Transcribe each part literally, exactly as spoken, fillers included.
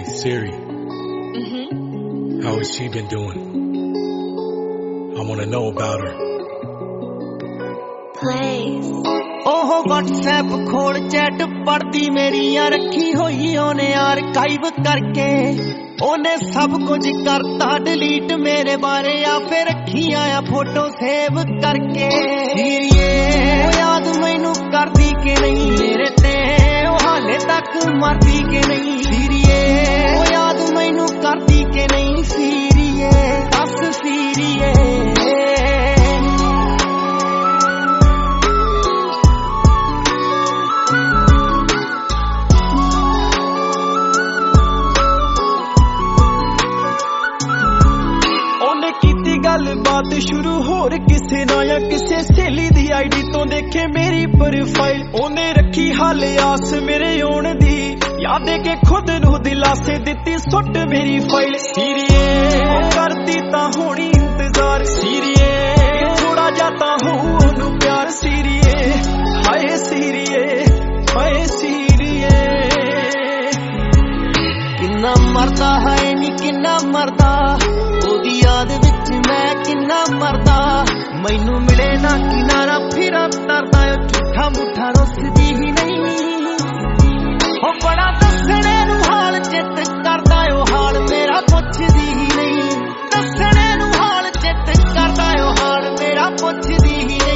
Siri, Mm-hmm. how has she been doing? I want to know about her. Plays. ਉਹ WhatsApp ਖੋਲ chat ਪੜਦੀ ਮੇਰੀਆਂ ਰੱਖੀ ਹੋਈ ਉਹਨੇ ਆਰਕਾਈਵ ਕਰਕੇ ਉਹਨੇ ਸਭ ਕੁਝ ਕਰਤਾ ਡਿਲੀਟ ਮੇਰੇ ਬਾਰੇ ਆ ਫੇ ਰੱਖੀਆਂ ਆ ਫੋਟੋ ਸੇਵ ਕਰਕੇ ਸੀਰੀਏ ਯਾਦ ਮੈਨੂੰ ਕਰਦੀ ਕਿ ਨਹੀਂ ਮੇਰੇ ਤੇ ਉਹ ਹਾਲੇ ਤੱਕ ਮਰਦੀ ਕਿ ਨਹੀਂ ਸੀਰੀਏ ਯਾਦ ਮੈਨੂੰ ਕਰਦੀ ਕਿ ਨਹੀਂ ਸੀਰੀਏ ਦੱਸ ਸੀਰੀਏ ਗੱਲਬਾਤ ਸ਼ੁਰੂ ਹੋਰ ਕਿਸੇ ਨਾ ਜਾਂ ਕਿਸੇ ਸਹੇਲੀ ਦੀ ਆਈਡੀ ਤੋਂ ਦੇਖੇ ਮੇਰੀ ਪ੍ਰੋਫਾਈਲ ਉਹਨੇ ਰੱਖੀ ਹਾਲੇ ਆਸ ਮੇਰੇ ਆਉਣ ਦੀ ਯਾਦ ਦੇ ਕੇ ਖੁਦ ਨੂੰ ਦਿਲਾਸੇ ਦਿੱਤੀ ਸੁੱਟ ਮੇਰੀ ਫਾਈਲ ਸੀਰੀਏ ਕਰਦੀ ਤਾਂ ਹੋਣੀ ਇੰਤਜ਼ਾਰ ਸੀਰੀਏ ਥੋੜਾ ਜਿਹਾ ਤਾਂ ਹੋਊ ਉਹਨੂੰ ਪਿਆਰ ਸੀਰੀਏ ਹਾਏ ਸੀਰੀਏ ਹਾਏ ਸੀਰੀਏ ਕਿੰਨਾ ਮਰਦਾ ਹੈ ਨੀ ਕਿੰਨਾ ਮਰਦਾ ਉਹਦੀ ਯਾਦ ਵਿੱਚ ਮੈਂ ਕਿੰਨਾ ਮਰਦਾ ਮੈਨੂੰ ਮਿਲੇ ਨਾ ਕਿਨਾਰਾ ਫਿਰਾਂ ਤਰਦਾ ਝੂਠਾ ਮੁੱਠਾ ਰੁੱਸਦੀ ਹੀ ਨਹੀਂ ਉਹ ਬੜਾ ਦੱਸਣੇ ਨੂੰ ਹਾਲ ਚਿੱਤ ਕਰਦਾ ਉਹ ਹਾਲ ਮੇਰਾ ਪੁੱਛਦੀ ਹੀ ਨਹੀਂ ਦੱਸਣੇ ਨੂੰ ਹਾਲ ਚਿੱਤ ਕਰਦਾ ਉਹ ਹਾਲ ਮੇਰਾ ਪੁੱਛਦੀ ਹੀ ਨਹੀਂ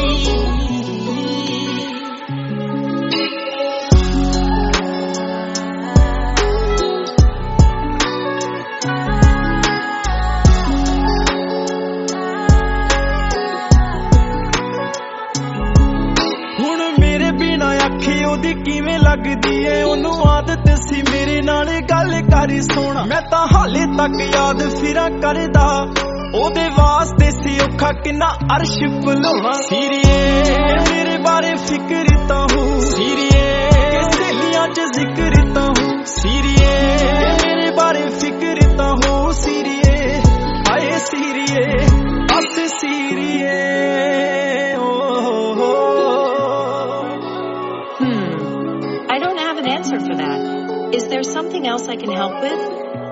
ਉਹਦੀ ਕਿਵੇਂ ਲੱਗਦੀ ਏ ਉਹਨੂੰ ਆਦਤ ਸੀ ਮੇਰੇ ਨਾਲ ਗੱਲ ਕਰੀ ਸੋਣਾ ਮੈਂ ਤਾਂ ਹਾਲੇ ਤੱਕ ਯਾਦ ਫਿਰਾਂ ਕਰਦਾ ਉਹਦੇ ਵਾਸਤੇ ਸੀ ਔਖਾ ਕਿੰਨਾ ਅਰਸ਼ ਭੁਲਾਉਣਾ ਸੀਰੀਏ ਮੇਰੇ ਬਾਰੇ ਫਿਕਰ ਤਾਂ ਹੋ ਸੀਰੀਏ ਸਹੇਲੀਆਂ ਚ ਜ਼ਿਕਰ ਤਾਂ ਹੋ ਸੀਰੀਏ ਮੇਰੇ ਬਾਰੇ ਫਿਕਰ ਤਾਂ ਹੋ ਸੀਰੀਏ ਹਾਏ ਸੀਰੀਏ ਅਸ ਸੀਰੀਏ I don't have an answer for that. Is there something else I can help with?